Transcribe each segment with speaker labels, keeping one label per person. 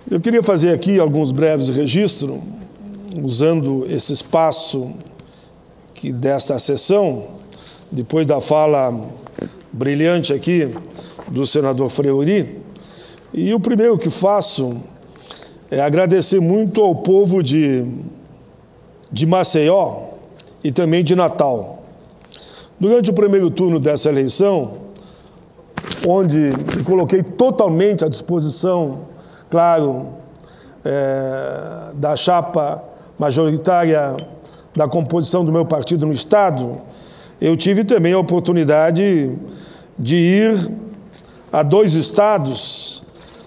Speaker 1: Eu queria fazer aqui alguns breves registros, usando esse espaço desta sessão, depois da fala brilhante aqui do senador Fleury. E o primeiro que faço é agradecer muito ao povo de Maceió e também de Natal. Durante o primeiro turno dessa eleição, onde me coloquei totalmente à disposição, claro, da chapa majoritária da composição do meu partido no Estado, eu tive também a oportunidade de ir a 2 estados,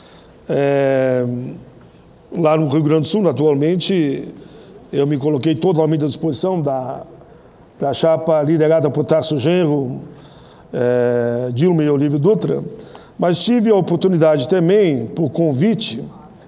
Speaker 1: lá no Rio Grande do Sul. Naturalmente, eu me coloquei totalmente à disposição da chapa liderada por Tarso Genro, Dilma e Olívio Dutra, mas tive a oportunidade também, por convite,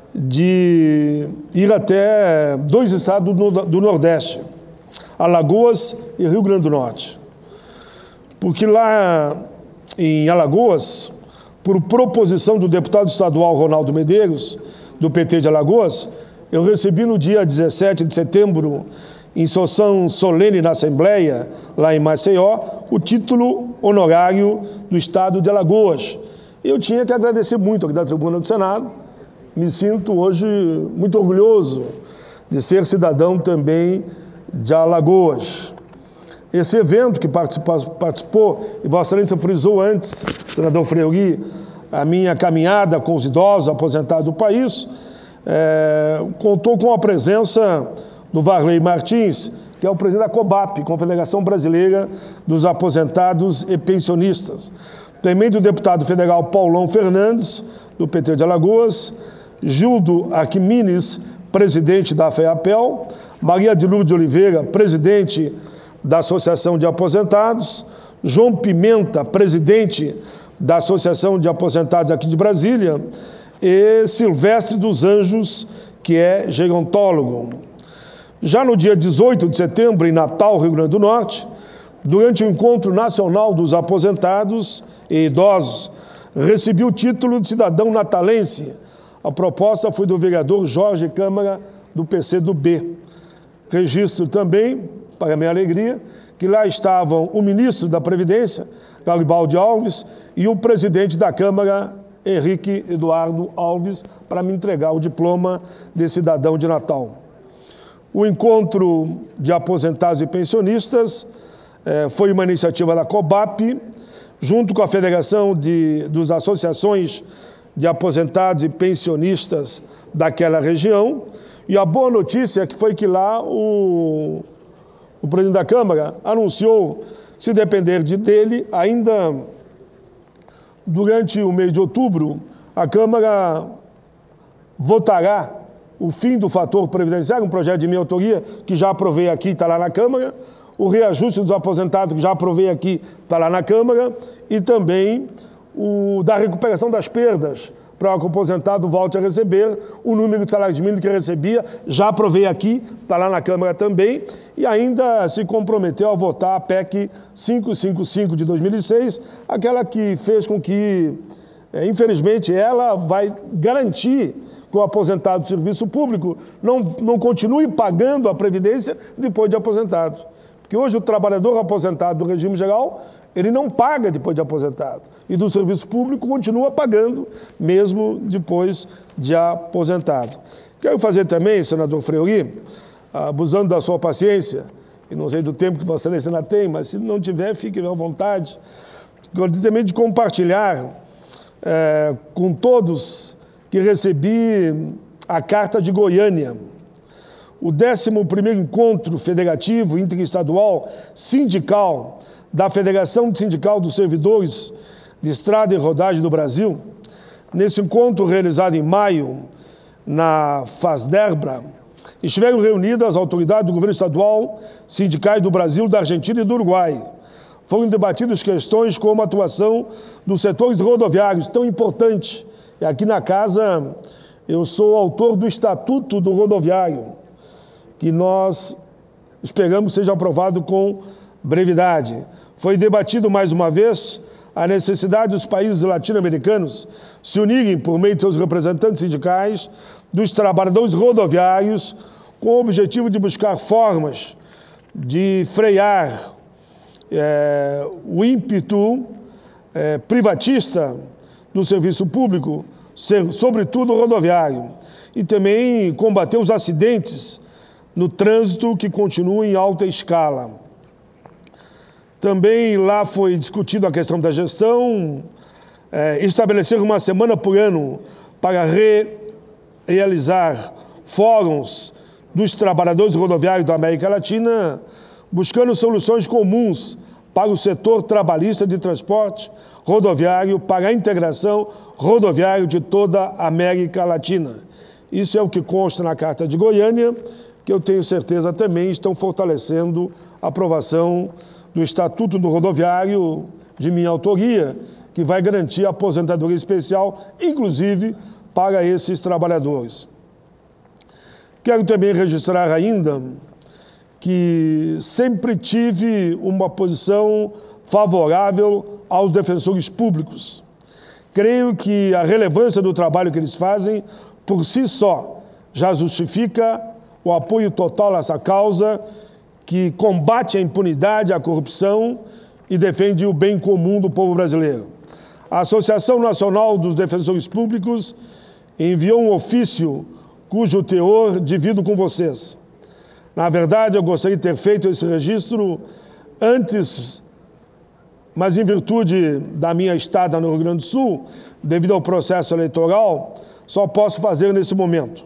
Speaker 1: de ir até 2 estados do Nordeste, Alagoas e Rio Grande do Norte. Porque lá em Alagoas, por proposição do deputado estadual Ronaldo Medeiros, do PT de Alagoas, eu recebi no dia 17 de setembro, em sessão solene na Assembleia, lá em Maceió, o título honorário do Estado de Alagoas. Eu tinha que agradecer muito aqui da tribuna do Senado. Me sinto hoje muito orgulhoso de ser cidadão também de Alagoas. Esse evento que participou, e Vossa Excelência frisou antes, senador Fleury, a minha caminhada com os idosos aposentados do país, contou com a presença do Varley Martins, que é o presidente da COBAP, Confederação Brasileira dos Aposentados e Pensionistas. Também do deputado federal Paulão Fernandes, do PT de Alagoas, Gildo Arquimines, presidente da FEAPEL, Maria de Lourdes de Oliveira, presidente da Associação de Aposentados, João Pimenta, presidente da Associação de Aposentados aqui de Brasília, e Silvestre dos Anjos, que é gerontólogo. Já no dia 18 de setembro, em Natal, Rio Grande do Norte, durante o Encontro Nacional dos Aposentados e Idosos, recebi o título de cidadão natalense. A proposta foi do vereador Jorge Câmara, do PCdoB. Registro também, para minha alegria, que lá estavam o ministro da Previdência, Garibaldi Alves, e o presidente da Câmara, Henrique Eduardo Alves, para me entregar o diploma de cidadão de Natal. O encontro de aposentados e pensionistas foi uma iniciativa da COBAP, junto com a Federação das Associações de Aposentados e Pensionistas daquela região. E a boa notícia é que foi que lá o presidente da Câmara anunciou, se depender dele, ainda durante o mês de outubro, a Câmara votará o fim do fator previdenciário, um projeto de minha autoria, que já aprovei aqui, está lá na Câmara, o reajuste dos aposentados, que já aprovei aqui, está lá na Câmara, e também o da recuperação das perdas, para que o aposentado volte a receber o número de salários mínimos que recebia, já aprovei aqui, está lá na Câmara também, e ainda se comprometeu a votar a PEC 555 de 2006, aquela que fez com que, infelizmente, ela vai garantir que o aposentado do serviço público não continue pagando a Previdência depois de aposentado. Porque hoje o trabalhador aposentado do regime geral, ele não paga depois de aposentado. E do serviço público continua pagando, mesmo depois de aposentado. Quero fazer também, senador Fleury, abusando da sua paciência, e não sei do tempo que Vossa Excelência ainda tem, mas se não tiver, fique à vontade, gostaria também de compartilhar com todos que recebi a Carta de Goiânia, o 11º Encontro Federativo Interestadual Sindical da Federação Sindical dos Servidores de Estrada e Rodagem do Brasil. Nesse encontro realizado em maio, na FASDERBRA, estiveram reunidas as autoridades do governo estadual, sindicais do Brasil, da Argentina e do Uruguai. Foram debatidas questões como a atuação dos setores rodoviários, tão importante. E aqui na casa, eu sou autor do Estatuto do Rodoviário, que nós esperamos seja aprovado com brevidade. Foi debatido mais uma vez a necessidade dos países latino-americanos se unirem por meio de seus representantes sindicais dos trabalhadores rodoviários com o objetivo de buscar formas de frear o ímpeto privatista do serviço público, sobretudo rodoviário, e também combater os acidentes no trânsito que continuam em alta escala. Também lá foi discutida a questão da gestão, estabelecer uma semana por ano para realizar fóruns dos trabalhadores rodoviários da América Latina, buscando soluções comuns para o setor trabalhista de transporte rodoviário, para a integração rodoviária de toda a América Latina. Isso é o que consta na Carta de Goiânia, que eu tenho certeza também estão fortalecendo a aprovação do Estatuto do Rodoviário de minha autoria, que vai garantir a aposentadoria especial, inclusive para esses trabalhadores. Quero também registrar ainda que sempre tive uma posição favorável aos defensores públicos. Creio que a relevância do trabalho que eles fazem, por si só, já justifica o apoio total a essa causa que combate a impunidade, a corrupção e defende o bem comum do povo brasileiro. A Associação Nacional dos Defensores Públicos enviou um ofício cujo teor divido com vocês. Na verdade, eu gostaria de ter feito esse registro antes, mas em virtude da minha estada no Rio Grande do Sul, devido ao processo eleitoral, só posso fazer nesse momento.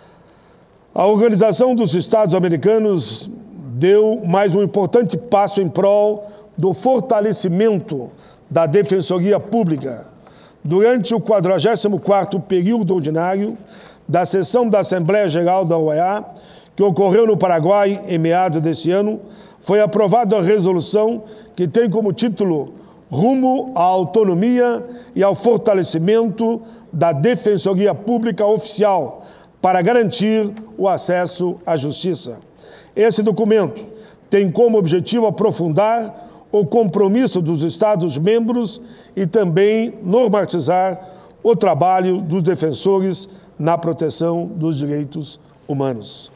Speaker 1: A Organização dos Estados Americanos deu mais um importante passo em prol do fortalecimento da Defensoria Pública. Durante o 44º período ordinário da sessão da Assembleia Geral da OEA, que ocorreu no Paraguai em meados desse ano, foi aprovada a resolução que tem como título Rumo à Autonomia e ao Fortalecimento da Defensoria Pública Oficial para garantir o acesso à justiça. Esse documento tem como objetivo aprofundar o compromisso dos Estados-membros e também normatizar o trabalho dos defensores na proteção dos direitos humanos.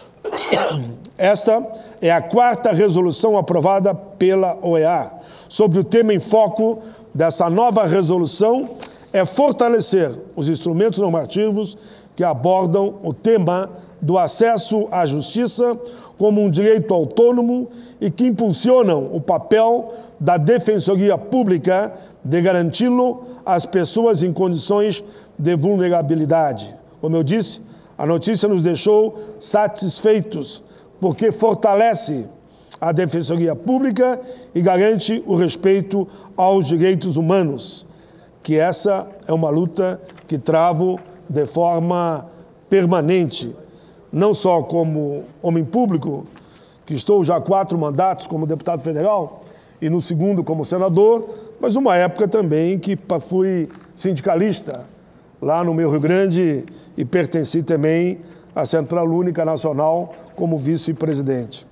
Speaker 1: Esta é a 4ª resolução aprovada pela OEA. Sobre o tema em foco dessa nova resolução é fortalecer os instrumentos normativos que abordam o tema do acesso à justiça como um direito autônomo e que impulsionam o papel da Defensoria Pública de garanti-lo às pessoas em condições de vulnerabilidade. Como eu disse, a notícia nos deixou satisfeitos, porque fortalece a Defensoria Pública e garante o respeito aos direitos humanos, que essa é uma luta que travo de forma permanente, não só como homem público, que estou já 4 mandatos como deputado federal e no 2º como senador, mas uma época também que fui sindicalista lá no meu Rio Grande e pertenci também à Central Única Nacional como vice-presidente.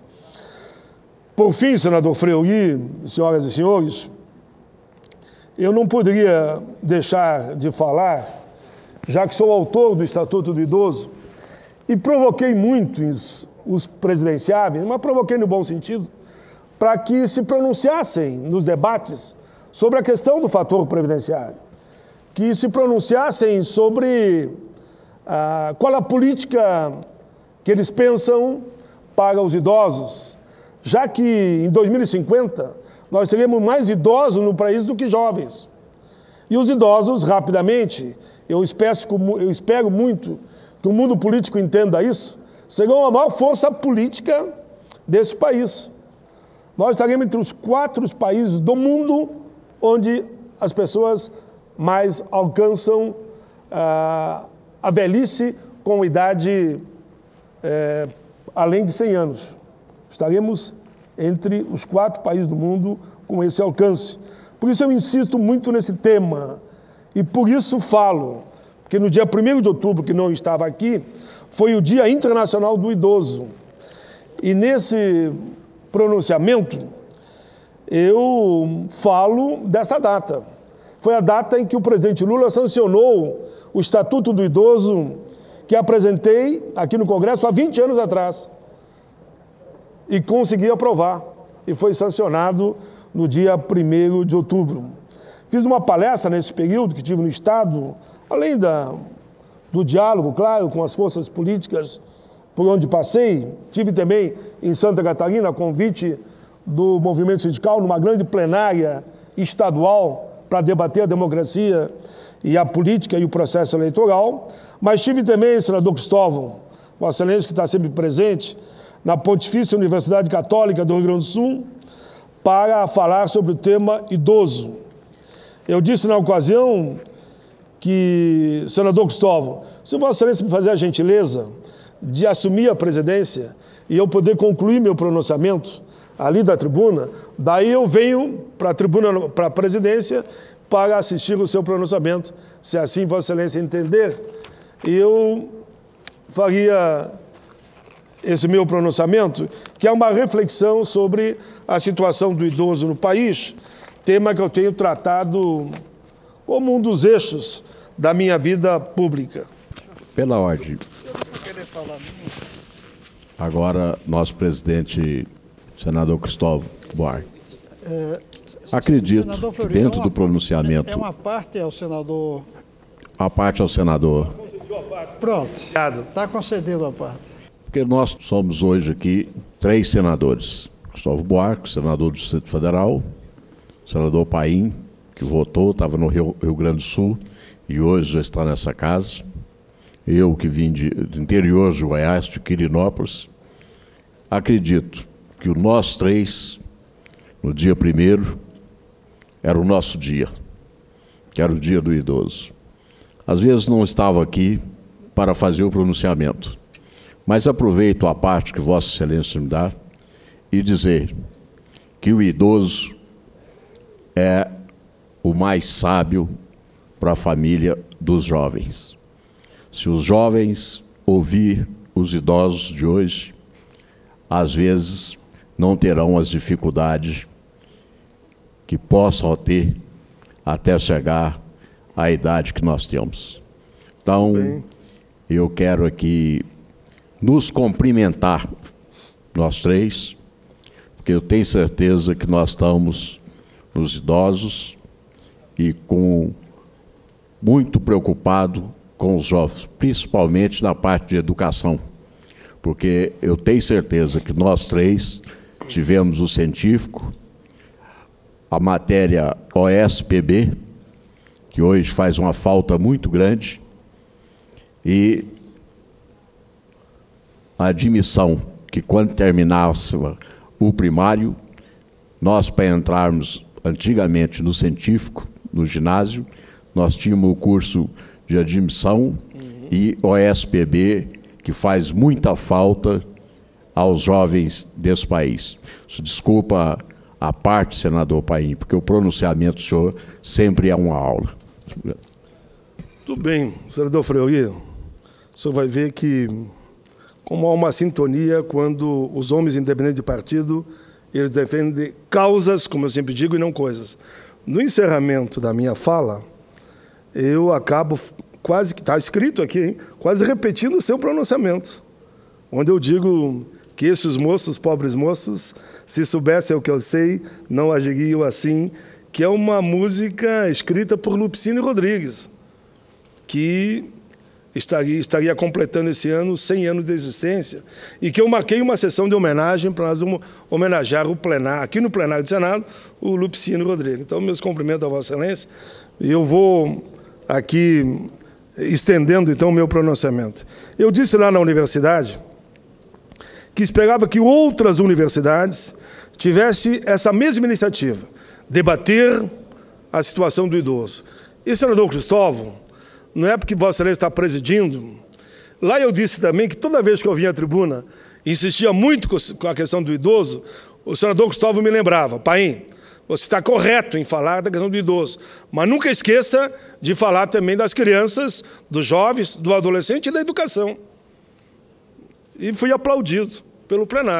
Speaker 1: Por fim, senador Fleury, senhoras e senhores, eu não poderia deixar de falar, já que sou autor do Estatuto do Idoso, e provoquei muito os presidenciáveis, mas provoquei no bom sentido, para que se pronunciassem nos debates sobre a questão do fator previdenciário, que se pronunciassem sobre qual a política que eles pensam para os idosos, já que em 2050 nós teremos mais idosos no país do que jovens. E os idosos, rapidamente, eu espero muito que o mundo político entenda isso, serão a maior força política desse país. Nós estaremos entre os 4 países do mundo onde as pessoas mais alcançam a velhice com idade além de 100 anos. Estaremos entre os 4 países do mundo com esse alcance. Por isso eu insisto muito nesse tema e por isso falo, que no dia 1º de outubro, que não estava aqui, foi o Dia Internacional do Idoso. E nesse pronunciamento, eu falo dessa data. Foi a data em que o presidente Lula sancionou o Estatuto do Idoso que apresentei aqui no Congresso há 20 anos atrás e consegui aprovar. E foi sancionado no dia 1º de outubro. Fiz uma palestra nesse período que tive no Estado, além do diálogo, claro, com as forças políticas por onde passei. Tive também em Santa Catarina, a convite do movimento sindical, numa grande plenária estadual para debater a democracia e a política e o processo eleitoral. Mas tive também, senador Cristóvão, Vossa Excelência, que está sempre presente, na Pontifícia Universidade Católica do Rio Grande do Sul, para falar sobre o tema idoso. Eu disse na ocasião que, senador Cristóvão, se Vossa Excelência me fazer a gentileza de assumir a presidência e eu poder concluir meu pronunciamento ali da tribuna, daí eu venho para a tribuna, para a presidência, para assistir o seu pronunciamento, se assim Vossa Excelência entender. E eu faria esse meu pronunciamento, que é uma reflexão sobre a situação do idoso no país, tema que eu tenho tratado como um dos eixos da minha vida pública.
Speaker 2: Pela ordem. Agora, nosso presidente, senador Cristóvão Buarque. Acredito que dentro do pronunciamento...
Speaker 3: É uma parte ao senador...
Speaker 2: A parte ao senador.
Speaker 3: Pronto, está concedido a parte.
Speaker 2: Porque nós somos hoje aqui 3 senadores. Cristóvão Buarque, senador do Distrito Federal, senador Paim, que votou, estava no Rio Grande do Sul e hoje já está nessa casa. Eu, que vim do interior de Goiás, de Quirinópolis. Acredito que o nós 3, no dia 1º, era o nosso dia, que era o dia do idoso. Às vezes não estava aqui para fazer o pronunciamento, mas aproveito a parte que Vossa Excelência me dá e dizer que o idoso é o mais sábio para a família dos jovens. Se os jovens ouvir os idosos de hoje, às vezes não terão as dificuldades que possam ter até chegar à idade que nós temos. Então, eu quero aqui nos cumprimentar, nós 3, porque eu tenho certeza que nós estamos nos idosos e muito preocupado com os jovens, principalmente na parte de educação, porque eu tenho certeza que nós 3 tivemos o científico, a matéria OSPB, que hoje faz uma falta muito grande, e a admissão, que quando terminasse o primário, nós, para entrarmos antigamente no científico, no ginásio, nós tínhamos o curso de admissão e OSPB, que faz muita falta aos jovens desse país. Desculpa a parte, senador Paim, porque o pronunciamento do senhor sempre é uma aula.
Speaker 1: Tudo bem, senador Fleury, o senhor vai ver que como há uma sintonia quando os homens, independente de partido, eles defendem causas, como eu sempre digo, e não coisas. No encerramento da minha fala, eu acabo quase que está escrito aqui, hein? Quase repetindo o seu pronunciamento, onde eu digo que esses moços, pobres moços, se soubessem o que eu sei, não agiriam assim, que é uma música escrita por Lupicínio Rodrigues, que estaria completando esse ano 100 anos de existência, e que eu marquei uma sessão de homenagem para nós homenagear o plenário, aqui no plenário do Senado, o Lupicínio Rodrigues. Então, meus cumprimentos a Vossa Excelência, e eu vou aqui estendendo, então, o meu pronunciamento. Eu disse lá na universidade que esperava que outras universidades tivessem essa mesma iniciativa, debater a situação do idoso. E, senador Cristóvão, não é porque Vossa Excelência está presidindo. Lá eu disse também que toda vez que eu vinha à tribuna, insistia muito com a questão do idoso, o senador Cristóvão me lembrava: Paim, você está correto em falar da questão do idoso, mas nunca esqueça de falar também das crianças, dos jovens, do adolescente e da educação. E fui aplaudido pelo plenário,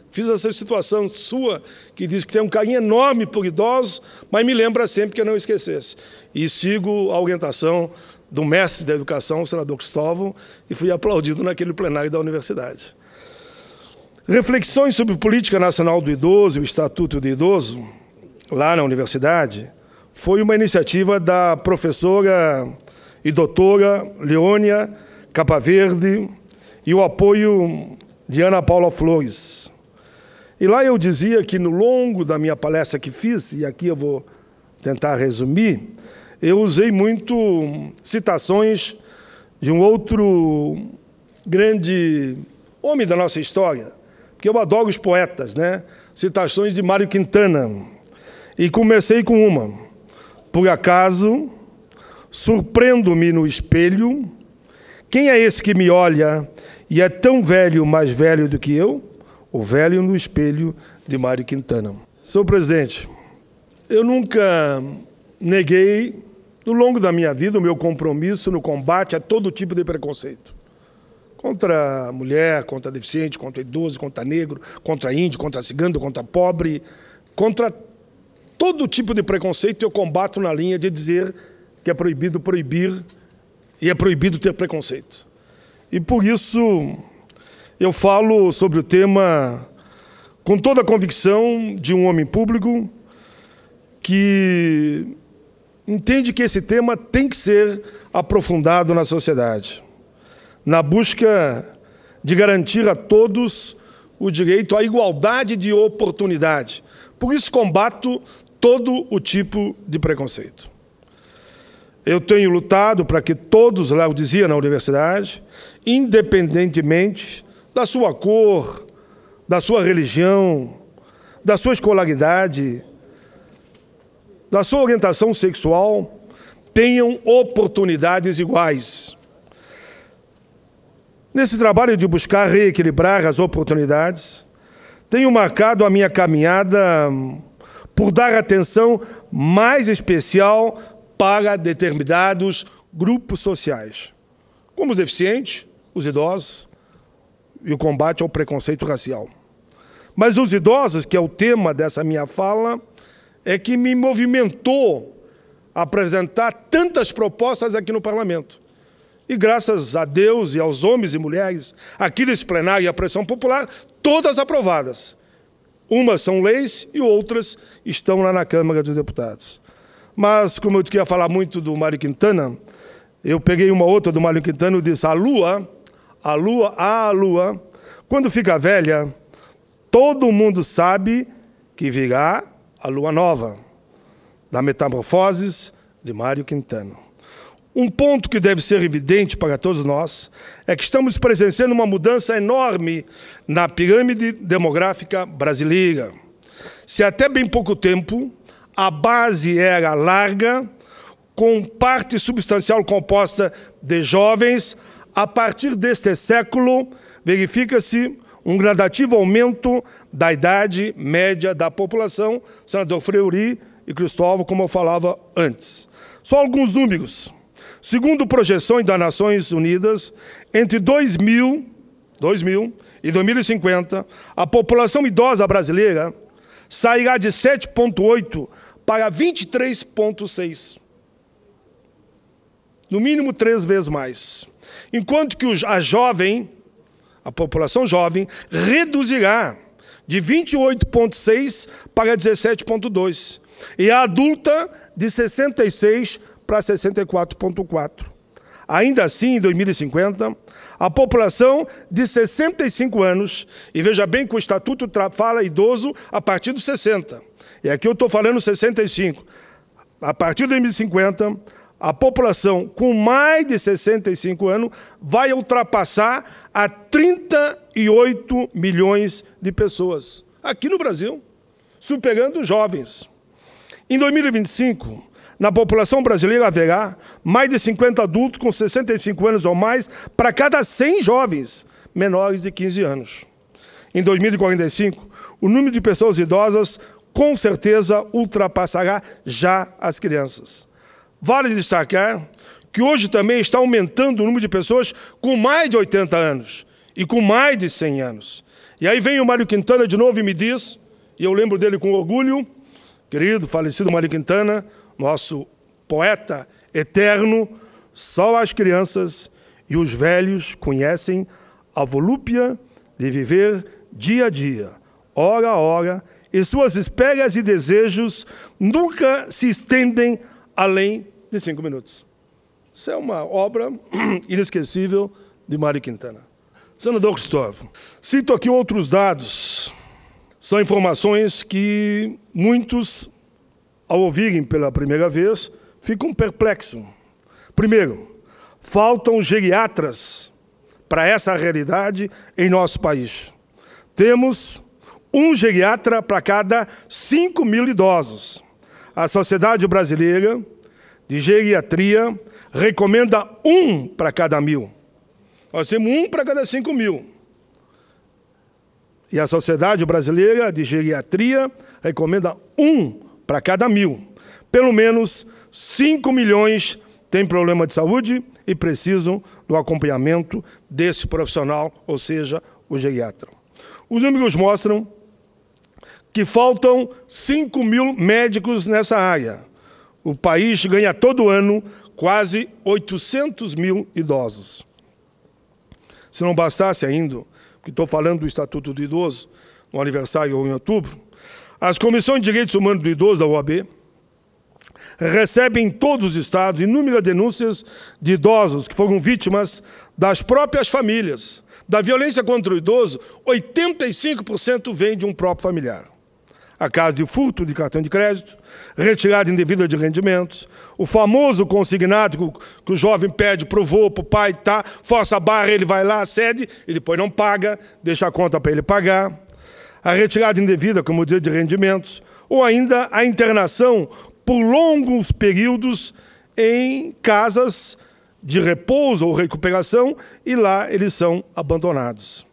Speaker 1: Fiz essa situação sua, que diz que tem um carinho enorme por idosos, mas me lembra sempre que eu não esquecesse. E sigo a orientação do mestre da educação, o senador Cristóvão, e fui aplaudido naquele plenário da universidade. Reflexões sobre política nacional do idoso e o Estatuto do Idoso, lá na universidade, foi uma iniciativa da professora e doutora Leônia Capaverde e o apoio de Ana Paula Flores. E lá eu dizia que, no longo da minha palestra que fiz, e aqui eu vou tentar resumir, eu usei muito citações de um outro grande homem da nossa história, porque eu adoro os poetas, né? Citações de Mário Quintana. E comecei com uma. Por acaso, surpreendo-me no espelho, quem é esse que me olha e é tão velho, mais velho do que eu? O Velho no Espelho, de Mário Quintana. Senhor presidente, eu nunca neguei, no longo da minha vida, o meu compromisso no combate a todo tipo de preconceito. Contra a mulher, contra a deficiente, contra idoso, contra negro, contra índio, contra cigano, contra pobre, contra todo tipo de preconceito eu combato na linha de dizer que é proibido proibir e é proibido ter preconceito. E por isso eu falo sobre o tema com toda a convicção de um homem público que entende que esse tema tem que ser aprofundado na sociedade, na busca de garantir a todos o direito à igualdade de oportunidade. Por isso combato todo o tipo de preconceito. Eu tenho lutado para que todos, lá eu dizia na universidade, independentemente da sua cor, da sua religião, da sua escolaridade, da sua orientação sexual, tenham oportunidades iguais. Nesse trabalho de buscar reequilibrar as oportunidades, tenho marcado a minha caminhada por dar atenção mais especial para determinados grupos sociais, como os deficientes, os idosos, e o combate ao preconceito racial. Mas os idosos, que é o tema dessa minha fala, é que me movimentou a apresentar tantas propostas aqui no Parlamento. E graças a Deus e aos homens e mulheres aqui desse plenário e à pressão popular, todas aprovadas. Umas são leis e outras estão lá na Câmara dos Deputados. Mas, como eu queria falar muito do Mário Quintana, eu peguei uma outra do Mário Quintana e disse: a lua, quando fica velha, todo mundo sabe que virá a lua nova, da Metamorfoses, de Mário Quintana. Um ponto que deve ser evidente para todos nós é que estamos presenciando uma mudança enorme na pirâmide demográfica brasileira. Se até bem pouco tempo a base era larga, com parte substancial composta de jovens, a partir deste século, verifica-se um gradativo aumento da idade média da população, senador Fleury e Cristóvão, como eu falava antes. Só alguns números. Segundo projeções das Nações Unidas, entre 2000 e 2050, a população idosa brasileira sairá de 7,8 para 23,6. No mínimo 3 vezes mais. Enquanto que a população jovem, reduzirá de 28,6 para 17,2. E a adulta, de 66 para 64,4. Ainda assim, em 2050, a população de 65 anos, e veja bem que o Estatuto fala idoso a partir dos 60, e aqui eu estou falando 65. A partir de 2050, a população com mais de 65 anos vai ultrapassar a 38 milhões de pessoas, aqui no Brasil, superando os jovens. Em 2025, na população brasileira haverá mais de 50 adultos com 65 anos ou mais para cada 100 jovens menores de 15 anos. Em 2045, o número de pessoas idosas com certeza ultrapassará já as crianças. Vale destacar que hoje também está aumentando o número de pessoas com mais de 80 anos e com mais de 100 anos. E aí vem o Mário Quintana de novo e me diz, e eu lembro dele com orgulho, querido, falecido Mário Quintana, nosso poeta eterno, só as crianças e os velhos conhecem a volúpia de viver dia a dia, hora a hora, e suas esperas e desejos nunca se estendem além de 5 minutos. Isso é uma obra inesquecível de Mário Quintana. Senador Cristóvão, cito aqui outros dados. São informações que muitos, ao ouvirem pela primeira vez, ficam perplexos. Primeiro, faltam geriatras para essa realidade em nosso país. Temos um geriatra para cada 5.000 idosos. A Sociedade Brasileira de Geriatria recomenda 1 para cada 1.000. Nós temos 1 para cada 5.000. E a Sociedade Brasileira de Geriatria recomenda 1 para cada 1.000. Pelo menos 5 milhões têm problema de saúde e precisam do acompanhamento desse profissional, ou seja, o geriatra. Os números mostram que faltam 5.000 médicos nessa área. O país ganha todo ano quase 800.000 idosos. Se não bastasse ainda, que estou falando do Estatuto do Idoso, no aniversário em outubro, as Comissões de Direitos Humanos do Idoso da OAB recebem em todos os estados inúmeras denúncias de idosos que foram vítimas das próprias famílias. Da violência contra o idoso, 85% vem de um próprio familiar. A caso de furto de cartão de crédito, retirada indevida de rendimentos, o famoso consignado que o jovem pede para o avô, para o pai, tá, força a barra, ele vai lá, cede, e depois não paga, deixa a conta para ele pagar, a retirada indevida, como eu dizia, de rendimentos, ou ainda a internação por longos períodos em casas de repouso ou recuperação, e lá eles são abandonados.